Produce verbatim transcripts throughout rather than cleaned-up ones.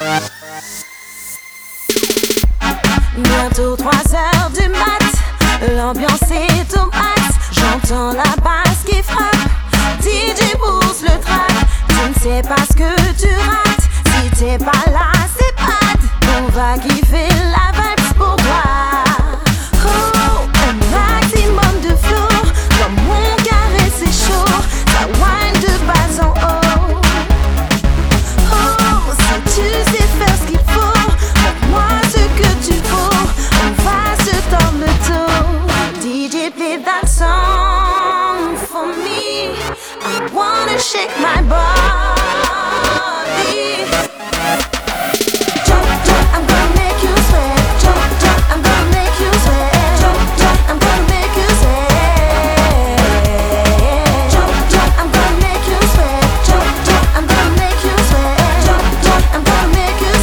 Bientôt trois heures du mat, l'ambiance est au max. J'entends la basse qui frappe, D J pousse le track. Tu ne sais pas ce que tu rates, si t'es pas là c'est bad. On va kiffer la vibe pour toi. Oh, un maximum de flow, comme mon carré c'est chaud. Ça wine de bas en haut. Oh, si tu sais faire ce qu'il faut, montre-moi ce que tu vaux. On va se tordre le dos. D J play that song for me. I wanna shake my body. Jump, jump, I'm gonna make you sweat. Jump, jump, I'm gonna make you sweat. Jump, jump, I'm gonna make you sweat. Jump, jump, I'm gonna make you sweat. Jump, jump, I'm gonna make you sweat. Jump, jump, I'm gonna make you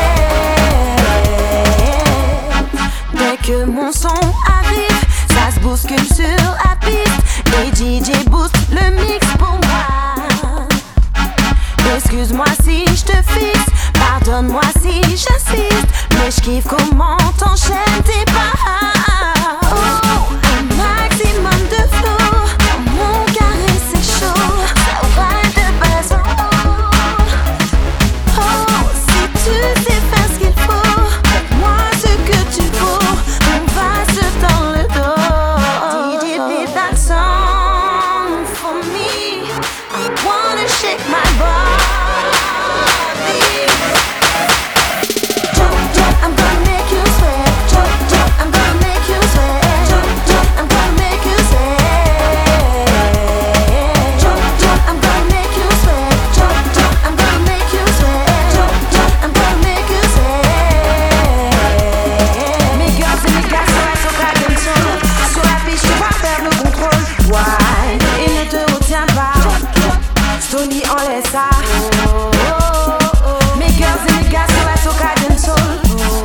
sweat. Dès que mon son arrive, ça se bouscule sur la piste. Les D J boostent le mix pour moi. Excuse-moi si je te fixe, pardonne-moi si j'insiste, mais je kiffe comment t'enchaînes tes pas. Oh, un maximum de flow, mon carré c'est chaud. Ça va de bas en haut. Oh, si tu sais faire ce qu'il faut, montre-moi ce que tu vaux. On va se tordre le dos. D J play that song for me. I wanna shake my body. Jump, jump, I'm gonna make you sweat. Jump, jump, I'm gonna make you sweat. Jump, jump, I'm gonna make you sweat. Jump, jump, I'm gonna make you sweat. Jump, jump, I'm gonna make you sweat. Jump, jump, I'm gonna make you sweat. Mes girls et mes gars sur la soca console. Sur la piste, tu vas perdre le contrôle. Ouais, il ne te retient pas. Stoney en laisse ça. Mes girls et mes gars sur la soca console.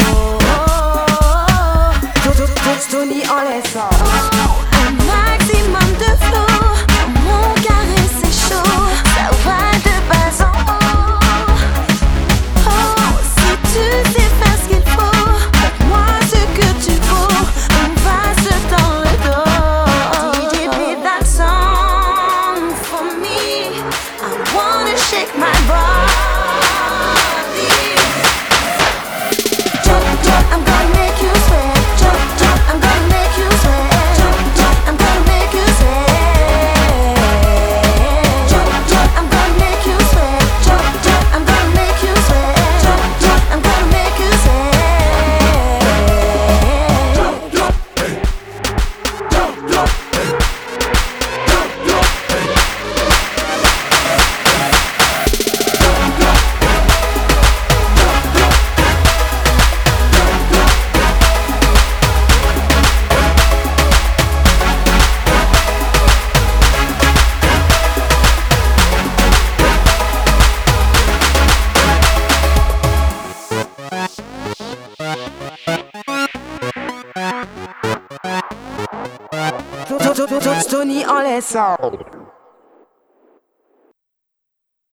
Stoney en laisse ça. Un maximum de flow, mon carré c'est chaud. Ça va de bas en haut. Oh, si tu sais faire ce qu'il faut, montre-moi ce que tu vaux. On va se tordre le dos. D J play that song for me. I wanna shake my body. Jump, jump, I'm gonna make you sweat. Jump, jump, I'm gonna make you sweat. Jump, jump, I'm gonna make you sweat. Jump, jump, I'm gonna make you sweat. Jump, jump, I'm gonna make you sweat. Jump, jump, I'm gonna make you sweat. Jump, jump, hey. Jump, jump, hey. Jump, jump, hey. Stoney en laisse ça.